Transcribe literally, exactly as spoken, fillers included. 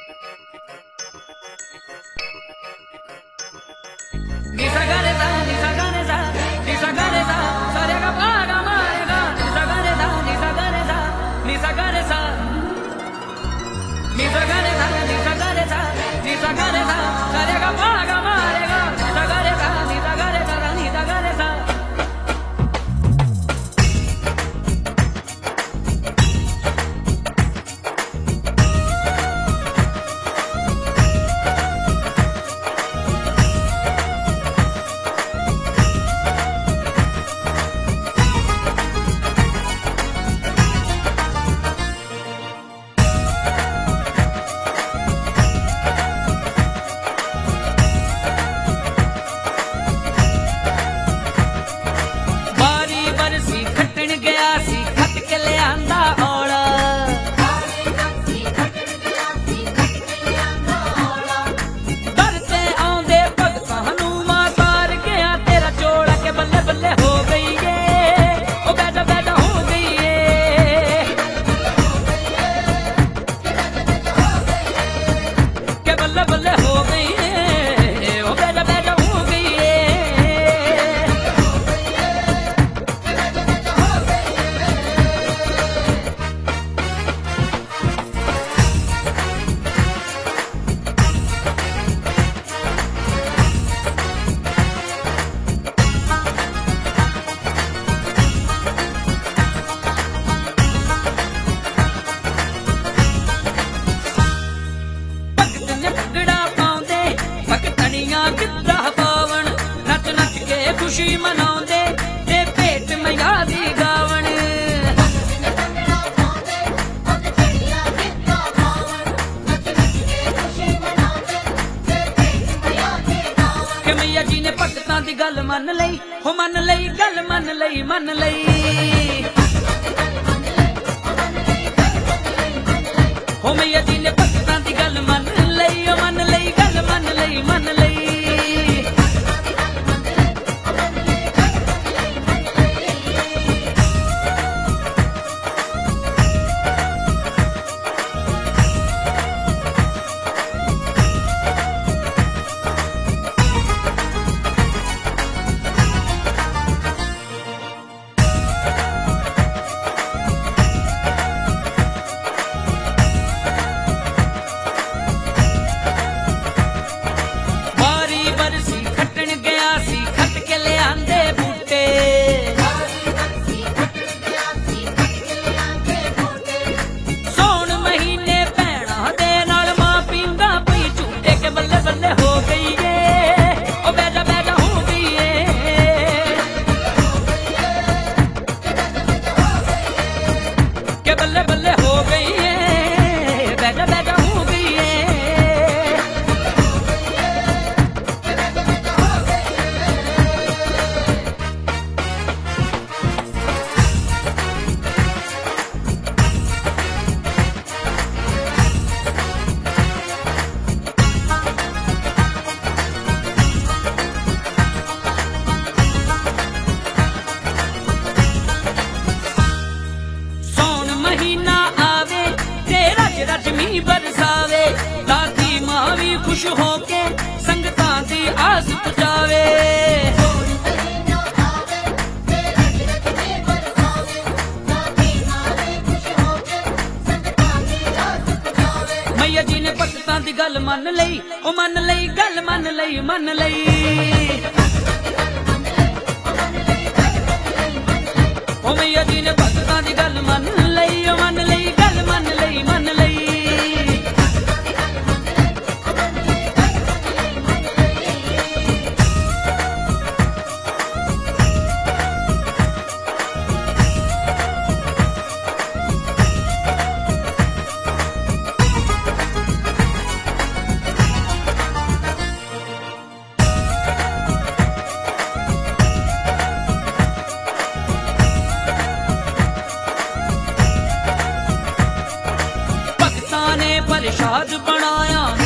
Nisa gareza, nisa gareza, nisa gareza, sarega paga marega. Nisa gareza, nisa gareza, nisa gareza, nisa gareza, nisa gareza, nisa gareza, sarega paga marega. Nisa gareza, nisa gareza, nisa gareza. खुशी मनाउंदे ते भेट मैया दी गावण कि मैया जी ने भगतां दी गल मन लई हो मन लई गल मन लई मन लई हो मैया जी ने भगतां दी गल मन लई हो मन लई गल मन लई मन लई बरसावे दादी मां भी खुश होके संगतां दी आस पुजावे मैया जी ने भगतां दी गल मन लई ओ मन लई गल मन लई मन लई ओ मैया जी ने भगतां दी गल मन लई ओ मन लई गल मन लई मन लई प्रसाद बनाया